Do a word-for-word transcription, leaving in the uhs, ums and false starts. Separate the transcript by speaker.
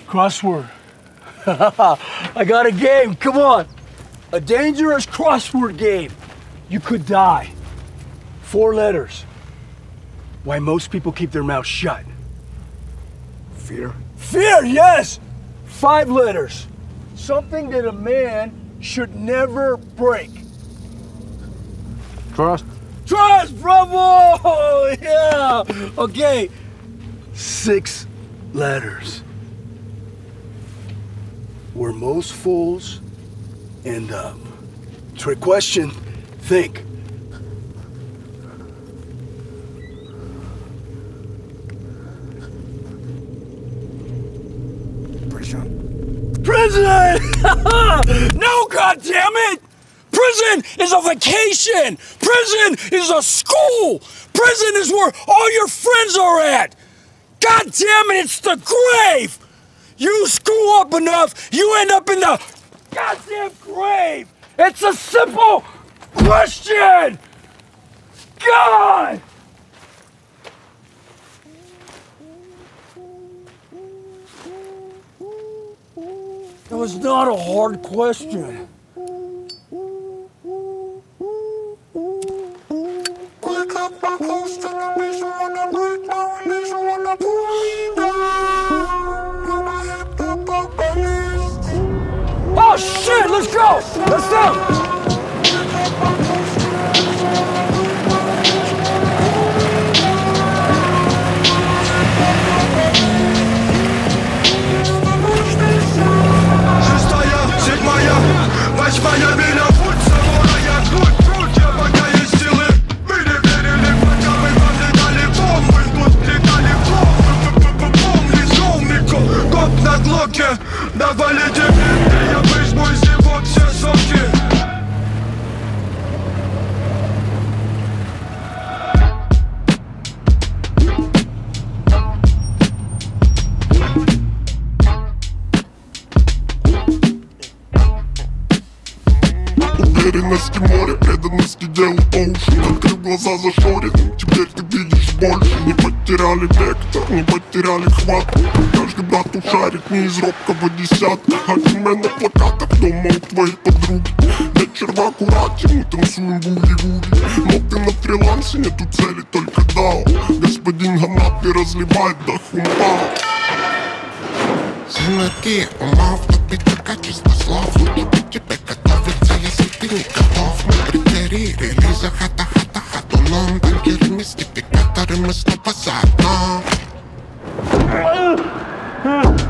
Speaker 1: Crossword. I got a game, come on. A dangerous crossword game. You could die. Four letters. Why most people keep their mouths shut.
Speaker 2: Fear?
Speaker 1: Fear, yes! Five letters. Something that a man should never break.
Speaker 2: Trust?
Speaker 1: Trust, bravo! Yeah! Okay. Six letters. Where most fools end up. Trick question. Think.
Speaker 2: Prison.
Speaker 1: Prison! No, goddammit! Prison is a vacation! Prison is a school! Prison is where all your friends are at! God damn it, it's the grave! You screw up enough, you end up in the goddamn grave! It's a simple question! God! That was not a hard question.
Speaker 3: Wake up my ghost and I wish you wanna break my release, you wanna pull me down. You're my hip hop vocalist.
Speaker 1: Oh shit, let's go! Let's go!
Speaker 3: Восьмая меня путь собора, я круть, круть, я пока есть силы. Мы не верили, пока мы подвигали бомбы. Тут летали бомбы, помни, зомбику. Коп на глоке, давали тебе, я выжму из него все соки.
Speaker 4: Уверенности море, преданности делу по уши. Открыв глаза зашоренным, теперь ты видишь больше. Не потеряли вектор, не потеряли хват. Каждый брат ушарит не из робкого десятка. Аниме на плакатах дома у твоей подруги. Вечер в аккурате, мы танцуем буги-вуги. Но ты на фрилансе, нету цели, только дао. Господин Ганапи разливает до хумпао.
Speaker 5: Синергия ума втопить качество слов. Лучше быть тебе готовиться, если ты не готов. Мы критерии релиза хата-хата хатуном. Банкиры, мистификаторы, мы снова заодно.